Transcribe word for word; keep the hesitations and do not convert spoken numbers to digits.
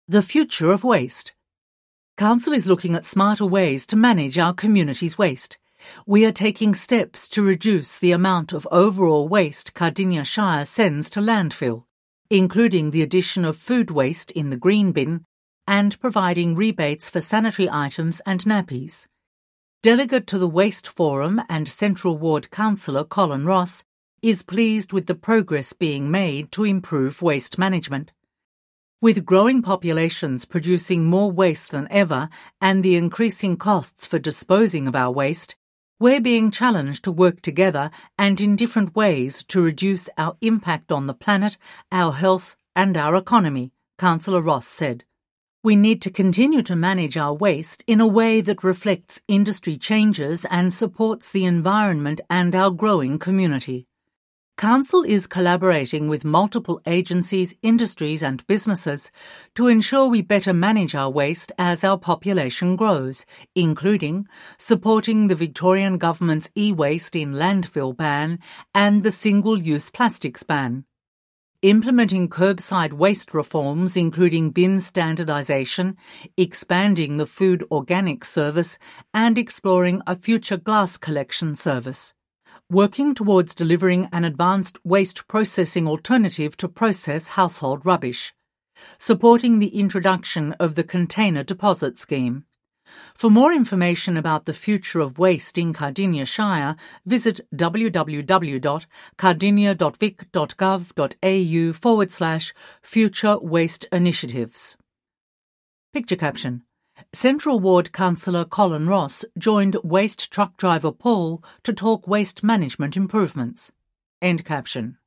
The future of waste. Council is looking at smarter ways to manage our community's waste. We are taking steps to reduce the amount of overall waste Cardinia Shire sends to landfill, including the addition of food waste in the green bin and providing rebates for sanitary items and nappies. Delegate to the Waste Forum and Central Ward Councillor Colin Ross is pleased with the progress being made to improve waste management. With growing populations producing more waste than ever and the increasing costs for disposing of our waste, we're being challenged to work together and in different ways to reduce our impact on the planet, our health and our economy, Councillor Ross said. We need to continue to manage our waste in a way that reflects industry changes and supports the environment and our growing community. Council is collaborating with multiple agencies, industries and businesses to ensure we better manage our waste as our population grows, including supporting the Victorian Government's e-waste in landfill ban and the single-use plastics ban, implementing curbside waste reforms including bin standardisation, expanding the food organics service and exploring a future glass collection service. Working towards delivering an advanced waste processing alternative to process household rubbish, supporting the introduction of the Container Deposit Scheme. For more information about the future of waste in Cardinia Shire, visit www.cardinia.vic.gov.au forward slash future waste initiatives. Picture caption. Central Ward Councillor Colin Ross joined waste truck driver Paul to talk waste management improvements. End caption.